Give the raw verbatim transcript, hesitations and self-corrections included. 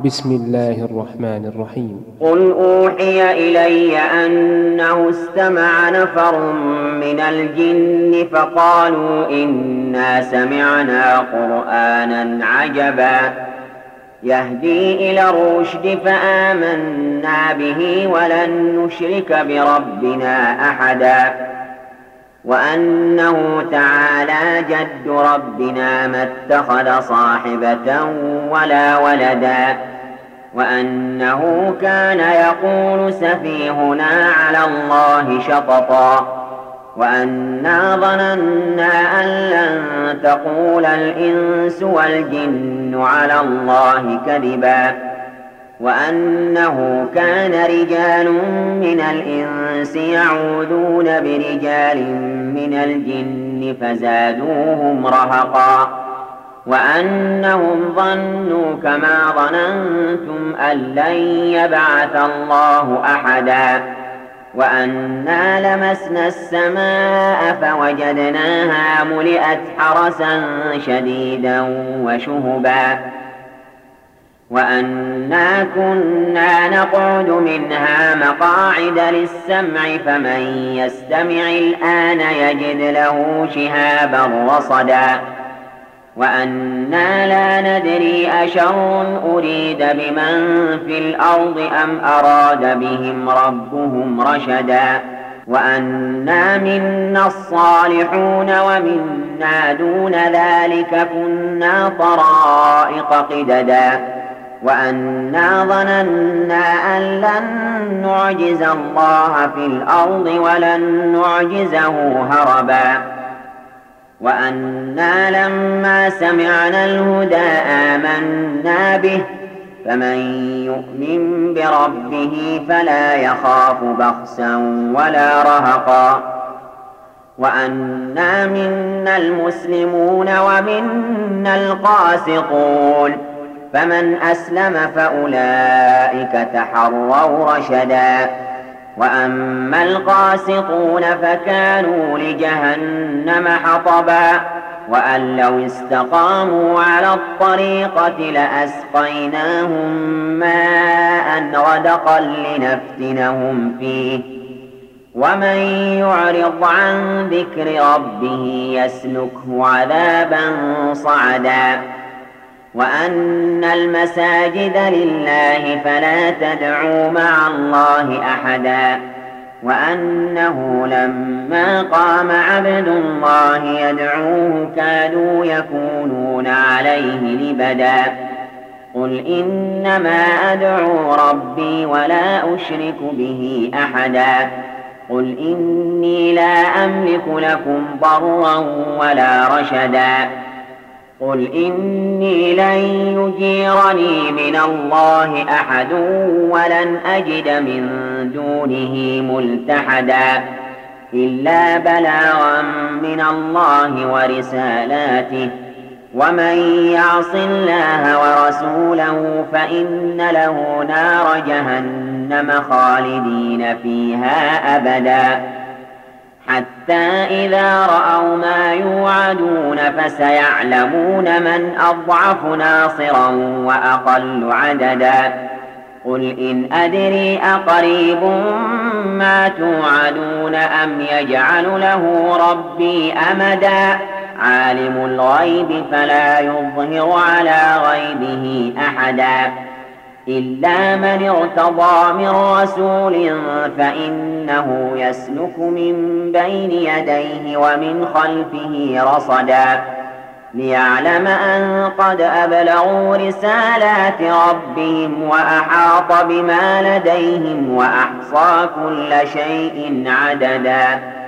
بسم الله الرحمن الرحيم. قل أوحي إلي أنه استمع نفر من الجن فقالوا إنا سمعنا قرآنا عجبا يهدي إلى الرشد فآمنا به ولن نشرك بربنا أحدا وأنه تعالى جد ربنا ما اتخذ صاحبة ولا ولدا وأنه كان يقول سفيهنا على الله شططا وأنا ظننا أن لن تقول الإنس والجن على الله كذبا وأنه كان رجال من الإنس يعوذون برجال من الجن فزادوهم رهقا وأنهم ظنوا كما ظننتم أن لن يبعث الله أحدا وأنا لمسنا السماء فوجدناها ملئت حرسا شديدا وشهبا وأنا كنا نقعد منها مقاعد للسمع فمن يستمع الآن يجد له شهابا رصدا وأنا لا ندري أشر أريد بمن في الأرض أم أراد بهم ربهم رشدا وأنا منا الصالحون ومنا دون ذلك كنا طرائق قددا وأنا ظننا أن لن نعجز الله في الأرض ولن نعجزه هربا وأنا لما سمعنا الهدى آمنا به فمن يؤمن بربه فلا يخاف بخسا ولا رهقا وأنا منا المسلمون ومنا القاسطون فمن أسلم فأولئك تحروا رشدا وأما القاسطون فكانوا لجهنم حطبا وأن لو استقاموا على الطريقة لأسقيناهم ماء غدقا لنفتنهم فيه ومن يعرض عن ذكر ربه يسلكه عذابا صعدا وأن المساجد لله فلا تدعوا مع الله أحدا وأنه لما قام عبد الله يدعوه كادوا يكونون عليه لبدا قل إنما أدعو ربي ولا أشرك به أحدا قل إني لا أملك لكم ضرا ولا رشدا قل إني لن يجيرني من الله أحد ولن أجد من دونه ملتحدا إلا بلاغا من الله ورسالاته ومن يعص الله ورسوله فإن له نار جهنم خالدين فيها أبدا حتى إذا رأوا ما يوعدون فسيعلمون من أضعف ناصرا وأقل عددا قل إن أدري أقريب ما توعدون أم يجعل له ربي أمدا عالم الغيب فلا يظهر على غيبه أحدا إلا من ارتضى من رسول فإنه يسلك من بين يديه ومن خلفه رصدا ليعلم أن قد أبلغوا رسالات ربهم وأحاط بما لديهم وأحصى كل شيء عددا.